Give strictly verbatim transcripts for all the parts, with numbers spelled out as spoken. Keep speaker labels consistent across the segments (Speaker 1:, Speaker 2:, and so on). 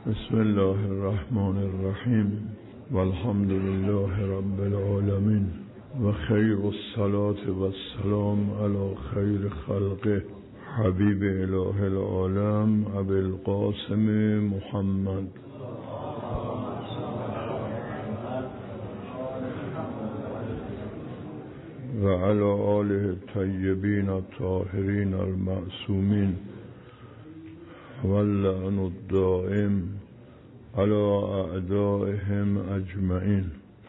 Speaker 1: بسم الله الرحمن الرحیم والحمد لله رب العالمین و خیر الصلاة و السلام علی خیر خلقه حبیب اله العالم ابی القاسم محمد و علی آله الطیبین الطاهرین المعصومین واللعن الدائم على اعدائهم اجمعین.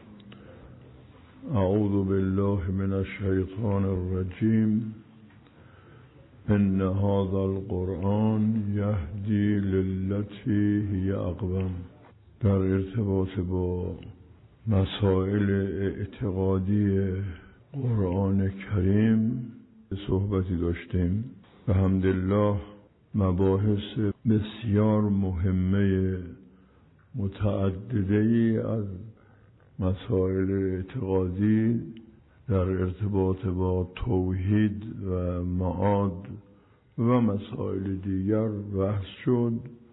Speaker 1: اعوذ بالله من الشیطان الرجیم. ان هذا القرآن یهدی للتی هی اقوم. در ارتباط با مسائل اعتقادی قرآن کریم صحبتی داشتیم. الحمدلله مباحث بسیار مهمه متعدده‌ای از مسائل اعتقادی در ارتباط با توحید و معاد و مسائل دیگر بحث شد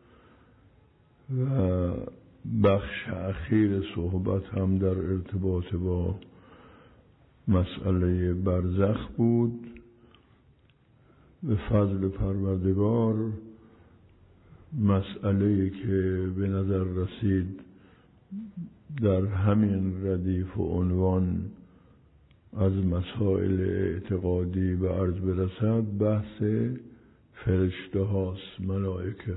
Speaker 1: و بخش اخیر صحبت هم در ارتباط با مسئله برزخ بود. به فضل پروردگار مسئله‌ای که به نظر رسید در همین ردیف و عنوان از مسائل اعتقادی به عرض برسد بحث فرشته هاست، ملائکه،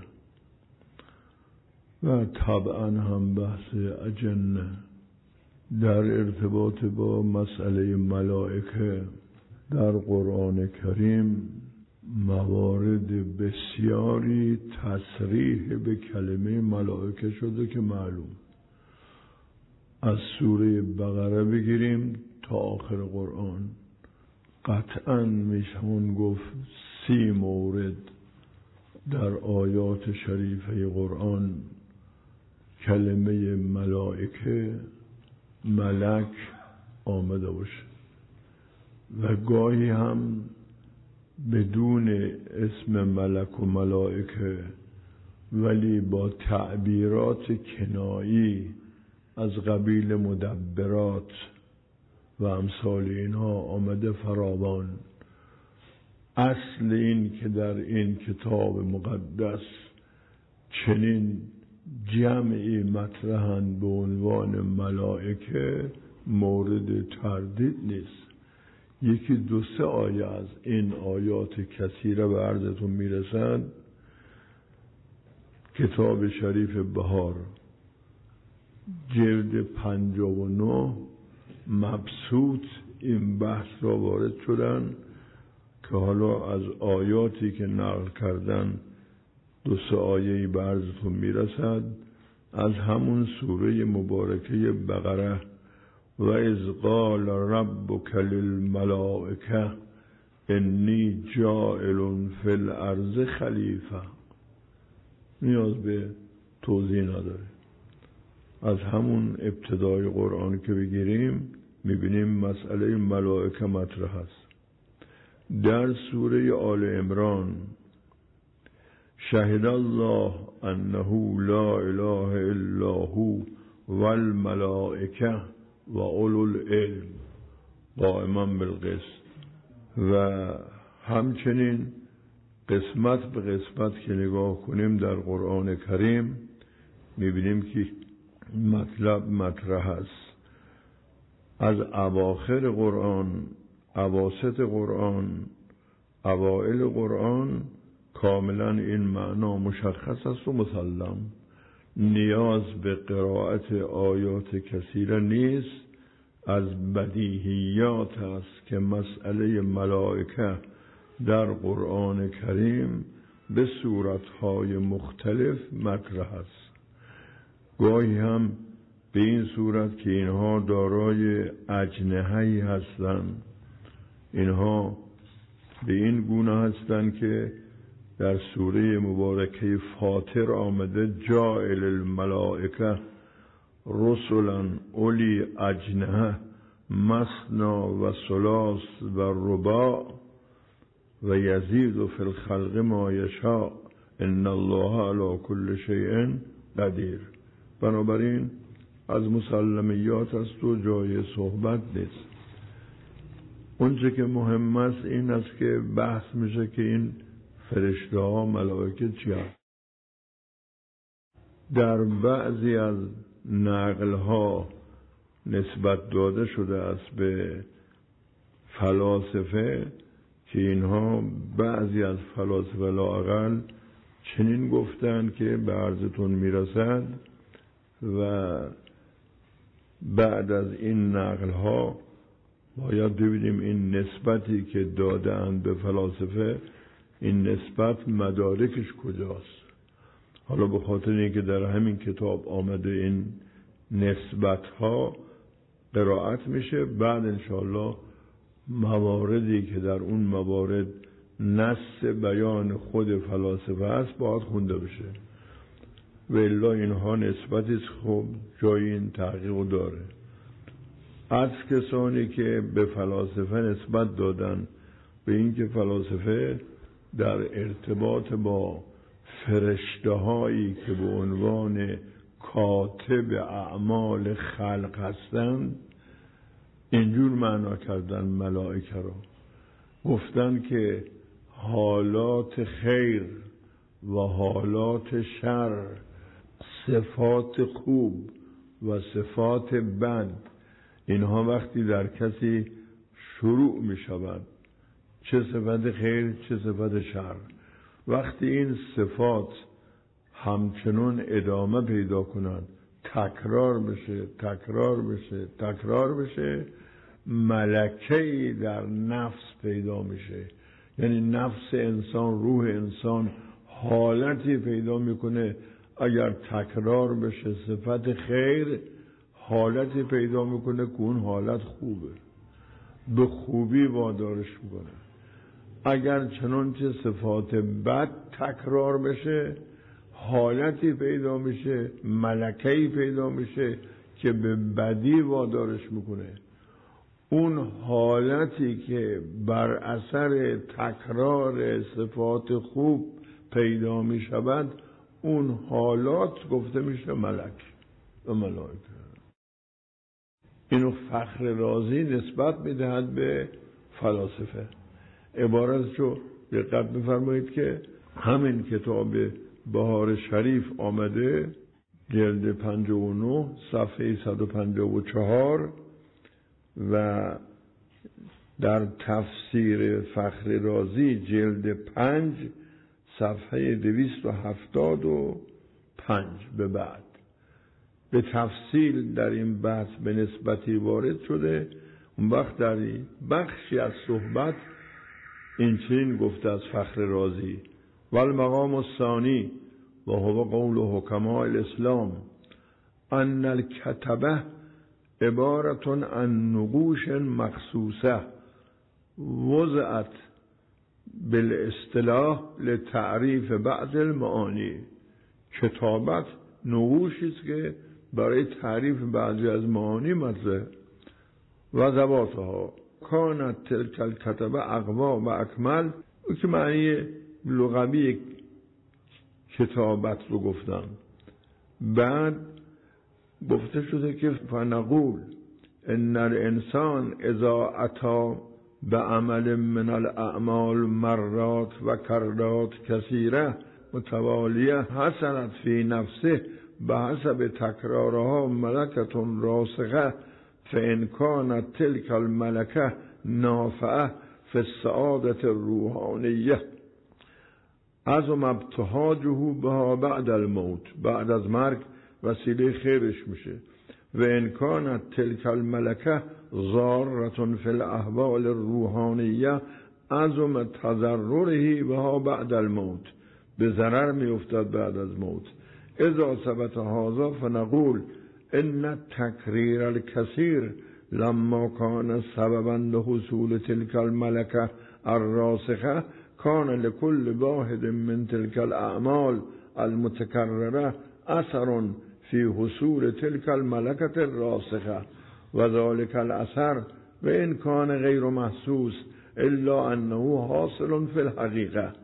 Speaker 1: و طبعا هم بحث اجنه. در ارتباط با مسئله ملائکه در قرآن کریم موارد بسیاری تصریح به کلمه ملائکه شده که معلوم. از سوره بقره بگیریم تا آخر قرآن قطعا میشون گفت سی مورد در آیات شریفه قرآن کلمه ملائکه، ملک آمده باشه و گاهی هم بدون اسم ملک و ملائکه ولی با تعبیرات کنایی از قبیل مدبرات و امثال اینها آمده فراوان. اصل این که در این کتاب مقدس چنین جمعی مطرحند به عنوان ملائکه مورد تردید نیست. یکی دو سه آیه از این آیات کثیره به عرضتون میرسند. کتاب شریف بهار جلد پنجاه و نه مبسوط این بحث را وارد شدن که حالا از آیاتی که نقل کردن دو سه آیه‌ای به عرضتون میرسد از همون سوره مبارکه بقره. و اذ قال ربک للملائکه انی جاعل فی الارض خلیفه. نیاز به توضیح نداره. از همون ابتدای قرآن که بگیریم میبینیم مسئله ملائکه مطرح است. در سوره آل عمران شهد الله انه لا اله الا هو والملائکه و اولو العلم قائما بالقسط. و همچنین قسمت به قسمت که نگاه کنیم در قرآن کریم میبینیم که مطلب مطرح است. از اواخر قرآن، اواسط قرآن، اوائل قرآن کاملا این معنا مشخص است و مسلم. نیاز به قرائت آیات کثیره نیست. از بدیهیات است که مسئله ملائکه در قرآن کریم به صورتهای مختلف مطرح است. گاهی هم به این صورت که اینها دارای اجنحه‌ای هستند. اینها به این گونه هستند که در سوره مبارکه فاطر آمده جاعل الملائکه رسلا اولی اجنحه مثنا و ثلاث و رباع و یزید فی الخلق ما یشاء ان الله علی کل شیء قدیر. بنابراین از مسلمیات است و جای صحبت نیست. اونچه که مهم است این است که بحث میشه که این فرشته ها ملائکه چی هست. در بعضی از نقل ها نسبت داده شده است به فلاسفه که اینها بعضی از فلاسفه لااقل چنین گفتند که به عرضتون میرسد و بعد از این نقل ها باید ببینیم این نسبتی که دادند به فلاسفه این نسبت مدارکش کجاست. حالا به خاطر اینکه در همین کتاب آمده این نسبت ها قرائت میشه، بعد انشاءالله مواردی که در اون موارد نص بیان خود فلاسفه است باید خونده بشه و الا اینها نسبتی خب جای این تحقیق داره. از کسانی که به فلاسفه نسبت دادن به اینکه فلاسفه در ارتباط با فرشته هایی که به عنوان کاتب اعمال خلق هستند اینجور معنا کردن ملائکه را، گفتن که حالات خیر و حالات شر، صفات خوب و صفات بد، اینها وقتی در کسی شروع می شود، چه صفت خیر چه صفت شر، وقتی این صفات همچنان ادامه پیدا کنند، تکرار بشه تکرار بشه تکرار بشه، ملکه‌ای در نفس پیدا میشه. یعنی نفس انسان، روح انسان حالتی پیدا میکنه، اگر تکرار بشه صفت خیر، حالتی پیدا میکنه که اون حالت خوبه، به خوبی وادارش میکنه. اگر چنانچه صفات بد تکرار بشه، حالتی پیدا میشه، ملکه‌ای پیدا میشه که به بدی وادارش میکنه. اون حالتی که بر اثر تکرار صفات خوب پیدا میشود، اون حالات گفته میشه ملک و ملائکه. اینو فخر رازی نسبت میدهد به فلاسفه. عبارتشو دقت بفرمایید که همین کتاب بهار شریف آمده جلد پنجاه و نه صفحه صد و پنجاه و چهار و در تفسیر فخر رازی جلد پنج صفحه دویست و هفتاد و پنج به بعد به تفصیل در این بحث به نسبتی وارد شده. اون وقت در بخشی از صحبت این چنین گفته از فخر رازی: والمقام الثانی و هو قول حکماء الاسلام ان الکتبه عبارت عن نقوش مخصوصه وضعت بالاصطلاح لتعریف بعض المعانی. کتابت نقوشی است که برای تعریف بعضی از معانی مطرح. و ذواتها کانت تلک الکتبه اقوا و اکمل، که معنی لغوی کتابت رو گفتم. بعد گفته شده که فنقول ان الانسان اذا اتا به عمل من الاعمال مرات و کرات کثیره متوالیه حسنت فی نفسه به حسب تکرارها ملکتون راسخه فان کانت تلک الملکه نافعه فی السعادت الروحانیه عظم ابتهاجه بها بعد الموت. بعد از مرگ وسیله خیرش میشه. و ان کانت تلک الملکه ضارة فی الاحوال الروحانیه عظم تضرره بها بعد الموت. به ضرر میافتد بعد از موت. اذا ثبت هذا فنقول ان تکریر الکثیر لما کان سببا لحصول تلک الملکه الراسخه کان لكل واحد من تلك الاعمال المتكرره اثر في حصول تلك الملكه الراسخه وذلك الاثر وان كان غير محسوس الا انه حاصل في الحقيقه.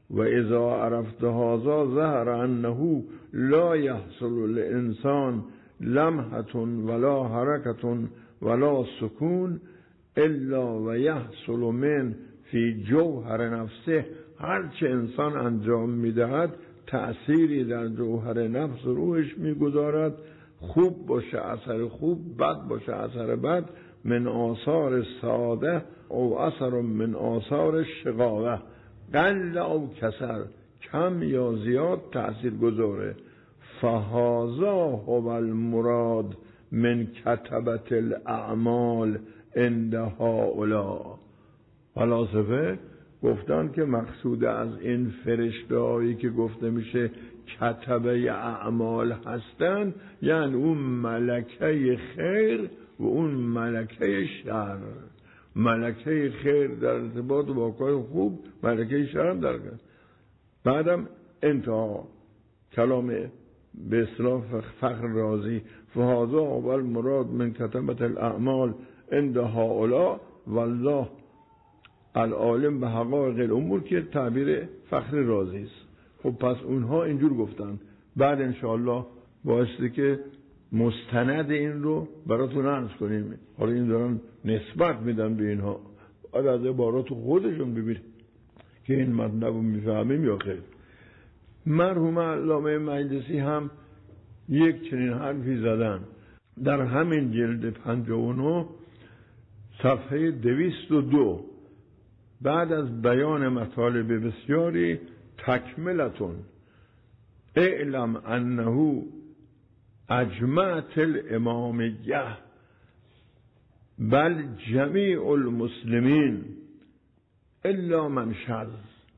Speaker 1: و اذا عرفت هذا ظهر انه لا يحصل للانسان لمحة ولا حركة ولا سکون الا و یحصل من فی جوهر نفسه. هرچه انسان انجام میدهد تأثیری در جوهر نفس روحش میگذارد، خوب باشه اثر خوب، بد باشه اثر بد، من آثار ساده او اثر من آثار شقاوه، قل او کسر، کم یا زیاد تأثیر گذاره. فهذا هو المراد من کتبت الاعمال عند هؤلاء. فلاسفه گفتن که مقصود از این فرشته‌هایی که گفته میشه کتبه اعمال هستند، یعنی اون ملکه خیر و اون ملکه شر. ملکه خیر در ارتباط با کار خوب، ملکه شر هم در کار. بعدم انتها کلام به اصطلاح فخر رازی، فهذا اول مراد من کتبت الاعمال عند هؤلاء والله العالم به حقایق الامور، که تعبیر فخر رازی است. خب پس اونها اینجور گفتن. بعد انشاءالله بایسته که مستند این رو براتون عرض کنیم. حالا این دارن نسبت میدن به اینها، حالا از عبارات خودشون ببینید که این مطلب رو میفهمیم یا خیر. مرحوم علامه مجلسی هم یک چنین حرفی زدن در همین جلد پنجاه و نه صفحه دویست و دو، بعد از بیان مطالب بسیاری، تکملتون اعلم انه اجمعت الامامیه بل جمیع المسلمین الا من شذ.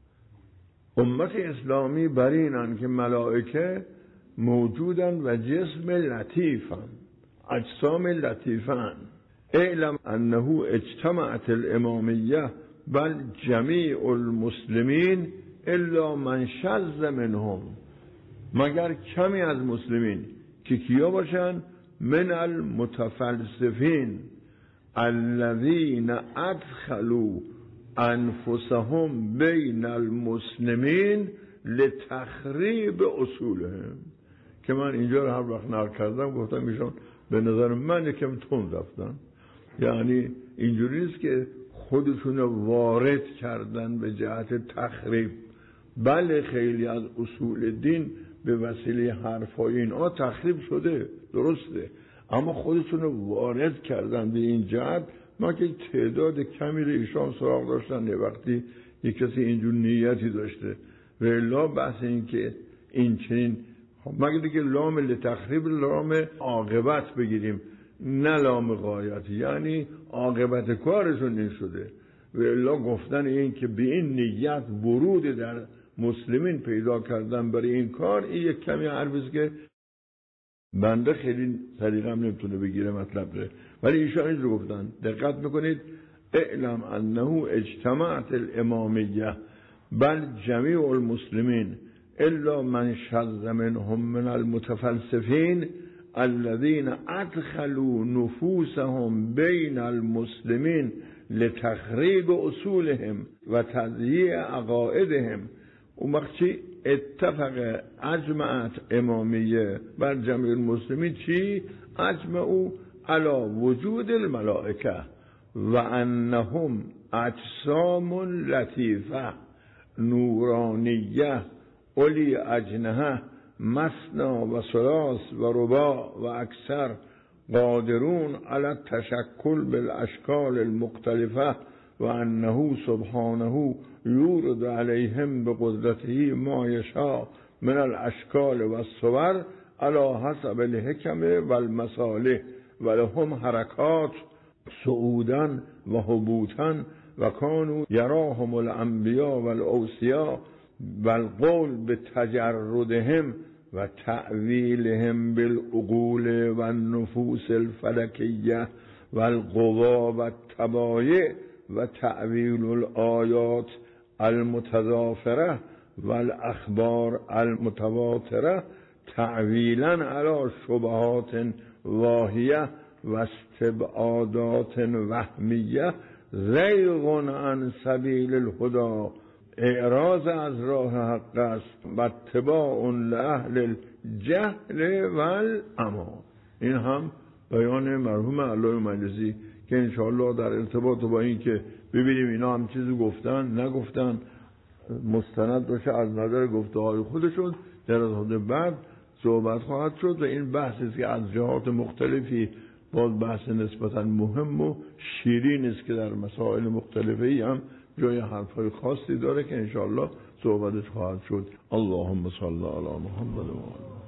Speaker 1: امت اسلامی بر اینن که ملائکه موجودن و جسم لطیفن، اجسام لطیفن. اعلم انه اجتمعت الامامیه بل جمیع المسلمین الا من شذ منهم، مگر کمی از مسلمین که کیا باشن؟ من المتفلسفین الذین ادخلوا انفسهم بین المسلمین لتخریب اصولهم. که من اینجا رو هر وقت نقل کردم گفتم ایشون به نظر من یکم تند رفتن، یعنی اینجوری نیست که خودشون رو وارد کردن به جهت تخریب. بله خیلی از اصول دین به وسیله حرفای اینها تخریب شده، درسته، اما خودشون رو وارد کردن به این جهت. ما که تعداد کمی رو ایشان سراغ داشتن یه وقتی یک کسی اینجور نیتی داشته و الا بحث این که این چنین، مگه دیگه لام لتخریب لام عاقبت بگیریم نه لام غایت، یعنی عاقبت کارشون این شده. و الا گفتن این که به این نیت ورود در مسلمین پیدا کردن برای این کار، این یک کمی حرفیست که بنده خیلی طریقه هم نمیتونه بگیره مطلب ره، ولی ایشان این رو گفتن. دقت میکنید اعلم انه اجتماعت الامامیه بل جمیع المسلمین الا من شذ منهم من المتفلسفین الذين ادخلوا نفوسهم بین المسلمین لتخریب اصولهم و تضییع عقائدهم. اون وقت چی؟ اتفق اجمعت امامیه بر جمعی المسلمین چی؟ اجمعو علی وجود الملائکه و انهم اجسام لطیفه نورانیه اولی اجنحه مثنا و ثلاث و رباع و اکثر قادرون علی التشکل بالاشکال المختلفه و انه سبحانه یورد علیهم بقدرته ما یشاء من الاشکال و الصور علی حسب الحکم و المصالح و لهم حرکات صعودا و هبوطا و کانوا یراهم الانبیاء و الاوصیاء و القول بتجردهم و تعویلهم بالعقول و النفوس الفلکیه و القوا و التبایع و تعویل الآیات المتضافره و الاخبار المتواتره تعویلا علی شبهات واهیه و استبعادات وهمیه زیغ عن سبیل الهدى اعراض از راه حق است و اتباع لأهل الجهل والعمی. این هم بیان مرحوم علامه مجلسی که انشاءالله در ارتباط با این که ببینیم اینا هم چیزی گفتن نگفتن مستند باشه از نظر گفته های خودشون در حد بعد صحبت خواهد شد و این بحثی که از جهات مختلفی باز بحث نسبتا مهم و شیرین است که در مسائل مختلفی هم جای حرفای خاصی داره که انشاءالله صحبتش خواهد شد. اللهم صل علی محمد و آله